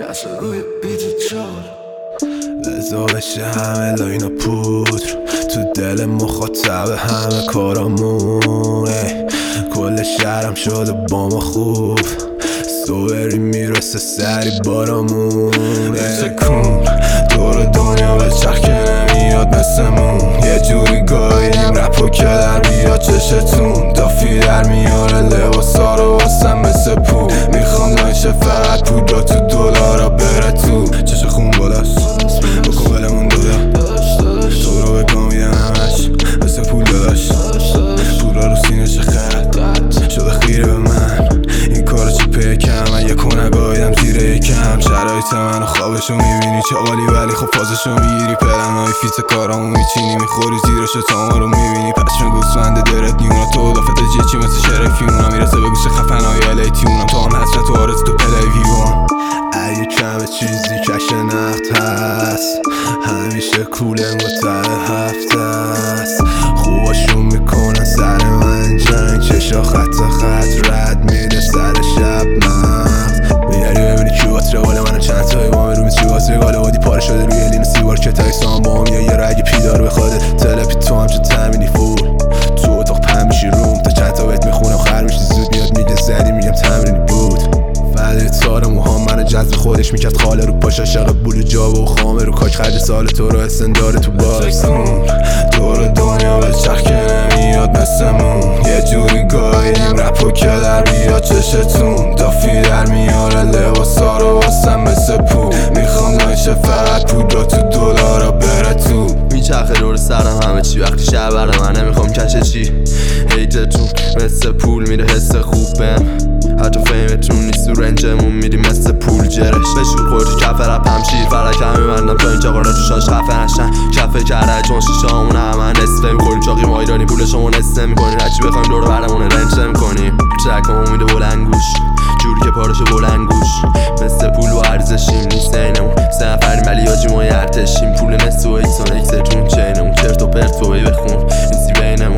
کس روی بیت چار لذا بشه همه لاین پودر تو دل مخاطب همه کارامون کل شهرم شده با ما خوب صبری میرسه سری بارامون تکون دور دنیا به چرخ که نمیاد مثل مون یه جوری گاهیم رپو که در بیاد چشتون دافی در میاره لباسا رو واسم مثل پول میخوام نایشه فقط پودرا تو دلارا بره تو چش خون بالاست بکن بلمون دودا تو رو بگم میدن همش مثل پول داداش پورا رو سینه چه خرد شده خیره به من این کارو چی پیکم من یه کنگاهیدم زیر یکم شرایط من و خوابشو میبینی چه عالی ولی خب فازشو میگیری پلنهای فیت کارامو میچینی میخوری زیرشو تا ما رو میبینی پشم گوسفند درت نیونا تو دافت جیچی مثل شرفیونا میرسه به گوش خفنهای الیتیونا تو هم حسرت و آرز تو پلی ویوان اگه کم چیزی کش نقد هست همیشه کولن و ته هفته است خوباشون میکنن سر من جنگ چشا خط رد میده سر شب مغز میگری ببینی کی واتره واله منو چند تایی با من رو میچی واسه گاله وادی پاره شده روی لین سیوار که تایی سام با هم یا یه رگ پیدار بخواده تلپی تو هم چه تمینی فول تو اتاق پم میشی روم تا چند تا بهت میخونم خر میشی زود میاد میگه زدی میگم تمرینی بود فعلی تار موهام منو جذب خودش میکرد خاله رو پاش عاشق بول جابه و خامه رو کاک خرج سال تو رو استنداره تو بارسون دور دنیا به چرخ که نمیاد مثل مون یه جوری گاهیم رپو که در بیاد چشتون دافی در میاره لباسا رو واسم مثل پول میخوام نایشه فقط پودرا تو دلارا بره تو میچرخه دور سرم همه چی وقتی شبره من نمیخوام کشه چی هیتتون مثل پول میره حس خوب بهم حتی فیمتون نیست تو رنجمون میری مثل پول جرش بشور خود تو کف رپ هم شیر فرکم میبندم تا اینجا قرار تو شاش خفه نشن کفه کرده چون شیشامون همه نصفه میخوریم چاقیم ایرانی پول شما نصفه میکنیم هرچی بخوایم دور برمون رنج نمیکنیم ترکمون میده بلنگوش جوری که پارشو بلنگوش مثل پول و ارزشیم نیست اینمون سه نفریم ولی آجیم و ارتشیم پول نصف و ایکسون ایکستون چینمون چرت و پرت فوی بخون نیستی بینمون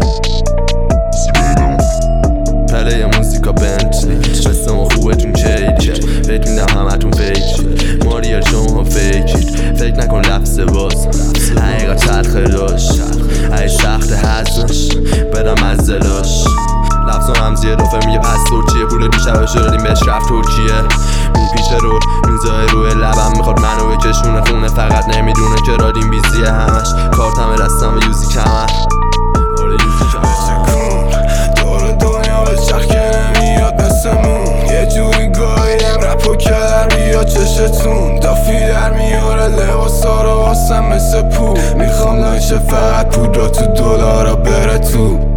پله موسیقا بنتلی مثل ما خوبه تون کیدید فکر میدم همه تون فیکید ماریر شما فیکید فکر نکن لفظ باز حقیقت چرخه داشت ای سخت حزمش بدم از دلاش لفظ و همزی اضافه میگه پس ترکیه پول دیشبه شدیم بهش رفت ترکیه میپیچه رو میزای روی لبم میخواد منو بکشونه خونه فقط نمیدونه که رادیم بیزیه همش کارتم دستم و یوزی کمر چشتون دافی در میاره لباسا رو واسم مثل پول میخوام نایشه فقط پودرا تو دلارا بره تو